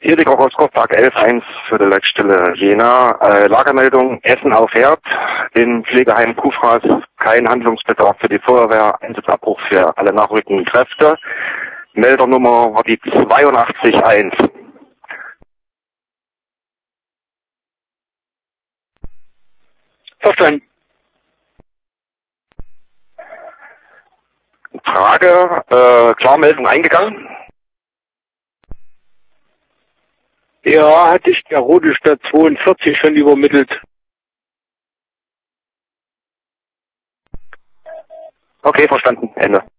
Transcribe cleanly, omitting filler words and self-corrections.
Hier die Rostock 11.1 für die Leitstelle Jena. Lagermeldung Essen auf Herd im Pflegeheim Kufras. Kein Handlungsbedarf für die Feuerwehr. Einsatzabbruch für alle nachrückenden Kräfte. Meldernummer war die 82.1. Verstanden. Frage, Klarmeldung eingegangen? Ja, hatte ich der Rote Stadt 42 schon übermittelt. Okay, verstanden. Ende.